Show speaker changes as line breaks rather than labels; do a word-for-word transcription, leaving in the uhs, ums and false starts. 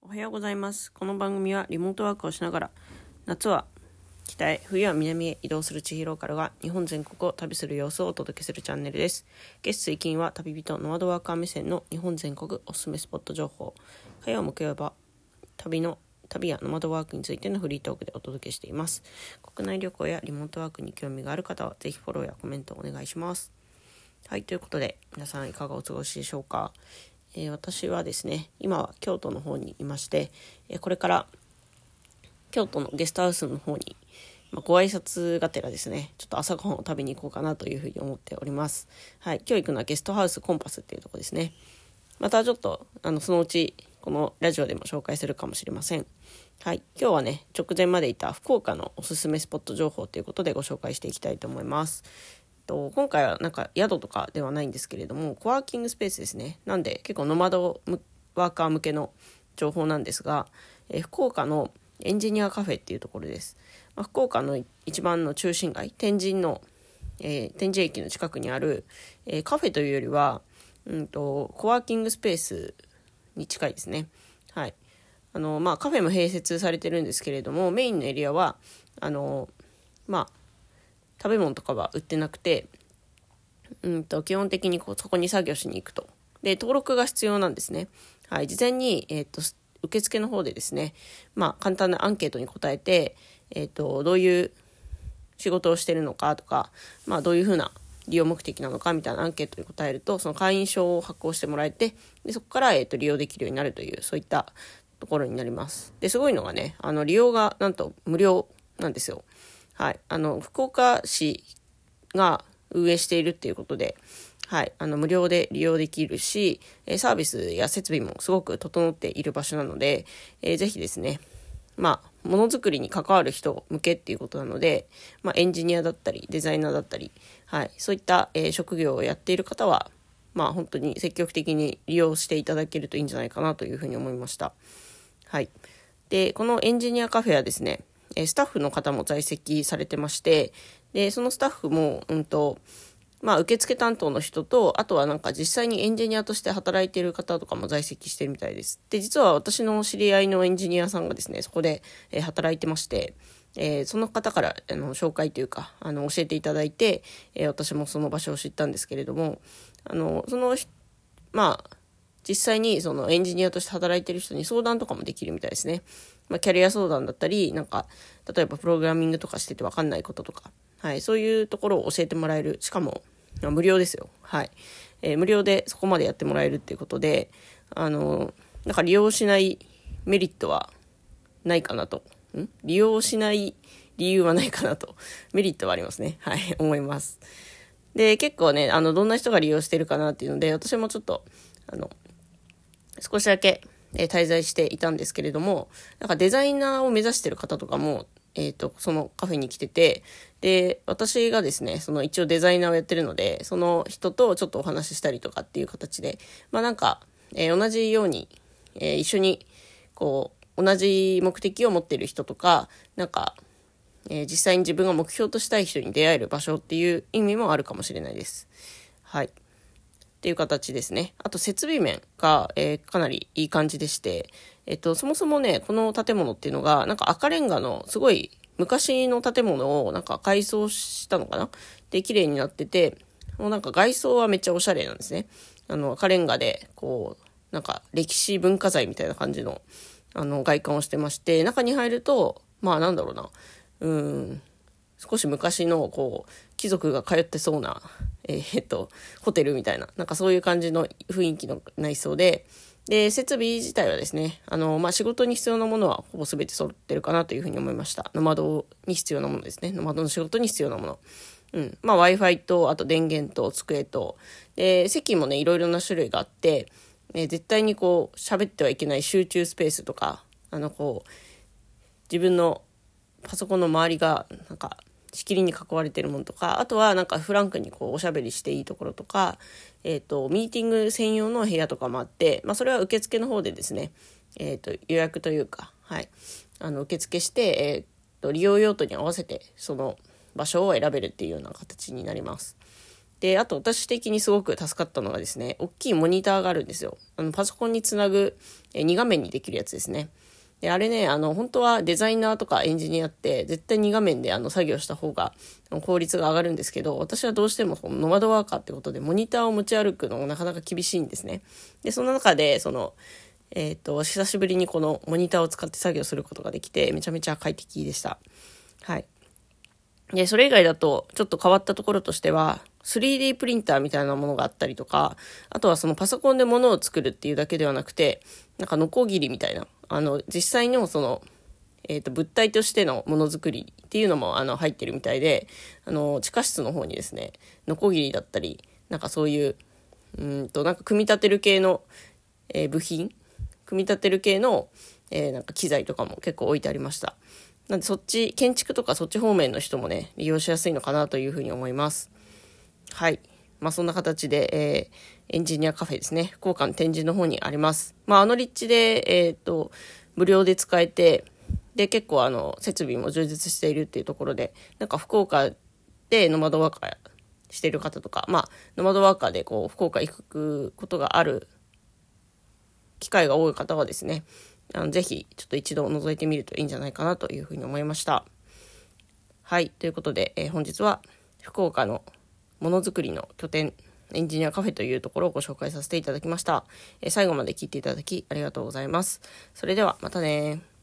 おはようございます。この番組はリモートワークをしながら夏は北へ冬は南へ移動する千尋からが日本全国を旅する様子をお届けするチャンネルです。月水金は旅人ノマドワーカー目線の日本全国おすすめスポット情報、火曜木曜は旅の旅やノマドワークについてのフリートークでお届けしています。国内旅行やリモートワークに興味がある方はぜひフォローやコメントお願いします。はい、ということで皆さんいかがお過ごしでしょうか。えー、私はですね、今は京都の方にいまして、えー、これから京都のゲストハウスの方に、まあ、ご挨拶がてらですね、ちょっと朝ごはんを食べに行こうかなというふうに思っております。はい、今日行くのはゲストハウスコンパスっていうところですね。またちょっとあのそのうちこのラジオでも紹介するかもしれません。はい、今日はね、直前までいた福岡のおすすめスポット情報ということでご紹介していきたいと思います。と今回はなんか宿とかではないんですけれども、コワーキングスペースですね。なんで結構ノマドワーカー向けの情報なんですが、えー、福岡のエンジニアカフェっていうところです。まあ、福岡の一番の中心街、天神の、えー、天神駅の近くにある、えー、カフェというよりは、うんと、コワーキングスペースに近いですね。はい。あの、まあ、カフェも併設されてるんですけれども、メインのエリアは、あの、まあ、食べ物とかは売ってなくて、うんと基本的にこうそこに作業しに行くと。で、登録が必要なんですね。はい、事前に、えー、と受付の方でですね、まあ、簡単なアンケートに答えて、えー、とどういう仕事をしているのかとか、まあ、どういうふうな利用目的なのかみたいなアンケートに答えると、その会員証を発行してもらえて、でそこから、えー、と利用できるようになるという、そういったところになります。で、すごいのがね、あの利用がなんと無料なんですよ。はい、あの福岡市が運営しているっていうことで、はい、あの無料で利用できるし、サービスや設備もすごく整っている場所なので、えー、ぜひですね、まあ、ものづくりに関わる人向けっていうことなので、まあ、エンジニアだったりデザイナーだったり、はい、そういった、えー、職業をやっている方は、まあ、本当に積極的に利用していただけるといいんじゃないかなというふうに思いました。はい、でこのエンジニアカフェはですね、スタッフの方も在籍されてまして、でそのスタッフも、うんとまあ、受付担当の人と、あとはなんか実際にエンジニアとして働いている方とかも在籍してるみたいです。で、実は私の知り合いのエンジニアさんがですね、そこで、えー、働いてまして、えー、その方からあの紹介というか、あの教えていただいて、えー、私もその場所を知ったんですけれども、あのそのまあ実際にそのエンジニアとして働いている人に相談とかもできるみたいですね。まあ、キャリア相談だったり、なんか例えばプログラミングとかしてて分かんないこととか、はい、そういうところを教えてもらえる。しかも無料ですよ。はい、えー、無料でそこまでやってもらえるっていうことで、あのなんか利用しないメリットはないかなと、ん利用しない理由はないかなと、メリットはありますね。はい、思います。で、結構ね、あのどんな人が利用してるかなっていうので、私もちょっとあの少しだけ滞在していたんですけれども、なんかデザイナーを目指している方とかも、えっと、そのカフェに来てて、で、私がですね、その一応デザイナーをやってるので、その人とちょっとお話ししたりとかっていう形で、まあなんか、えー、同じように、えー、一緒に、こう、同じ目的を持っている人とか、なんか、えー、実際に自分が目標としたい人に出会える場所っていう意味もあるかもしれないです。はい。っていう形ですね。あと設備面が、えー、かなりいい感じでして、えっと、そもそもね、この建物っていうのが、なんか赤レンガのすごい昔の建物をなんか改装したのかなで、綺麗になってて、もうなんか外装はめっちゃおしゃれなんですね。あの、赤レンガで、こう、なんか歴史文化財みたいな感じの、あの、外観をしてまして、中に入ると、まあなんだろうな、うーん、少し昔のこう貴族が通ってそうな、えー、っとホテルみたいな、なんかそういう感じの雰囲気の内装で、で設備自体はですね、あの、まあ、仕事に必要なものはほぼ全て揃ってるかなというふうに思いました。ノマドに必要なものですね。ノマドの仕事に必要なもの。うん。まあ Wi-Fi と、あと電源と机と、で席もねいろいろな種類があって、えー、絶対にこう喋ってはいけない集中スペースとか、あのこう自分のパソコンの周りがなんか仕切りに囲われているものとか、あとはなんかフランクにこうおしゃべりしていいところとか、えーと、ミーティング専用の部屋とかもあって、まあ、それは受付の方でですね、えーと、予約というか、はい、あの受付して、えーと、利用用途に合わせてその場所を選べるっていうような形になります。 で、あと私的にすごく助かったのがですね、大きいモニターがあるんですよ。あのパソコンにつなぐえに画面にできるやつですね。で、あれね、あの、本当はデザイナーとかエンジニアって絶対に画面であの作業した方が効率が上がるんですけど、私はどうしてもそのノマドワーカーってことでモニターを持ち歩くのもなかなか厳しいんですね。で、その中で、その、えっと、久しぶりにこのモニターを使って作業することができて、めちゃめちゃ快適でした。はい。で、それ以外だと、ちょっと変わったところとしては、スリーディー プリンターみたいなものがあったりとか、あとはそのパソコンで物を作るっていうだけではなくて、なんかノコギリみたいな、あの、実際のその、えっと、物体としてのものづくりっていうのも、あの、入ってるみたいで、あの、地下室の方にですね、ノコギリだったり、なんかそういう、うんと、なんか組み立てる系の、えー部品組み立てる系の、えーなんか機材とかも結構置いてありました。なんでそっち、建築とかそっち方面の人もね、利用しやすいのかなというふうに思います。はい。まあそんな形で、えーエンジニアカフェですね。福岡の天神の方にあります。まああの立地で、えっと、無料で使えて、で、結構あの、設備も充実しているっていうところで、なんか福岡でノマドワーカーしている方とか、まあ、ノマドワーカーでこう、福岡行くことがある機会が多い方はですね、あのぜひちょっと一度覗いてみるといいんじゃないかなというふうに思いました。はい、ということで、えー本日は福岡のものづくりの拠点エンジニアカフェというところをご紹介させていただきました。えー最後まで聞いていただきありがとうございます。それではまたね。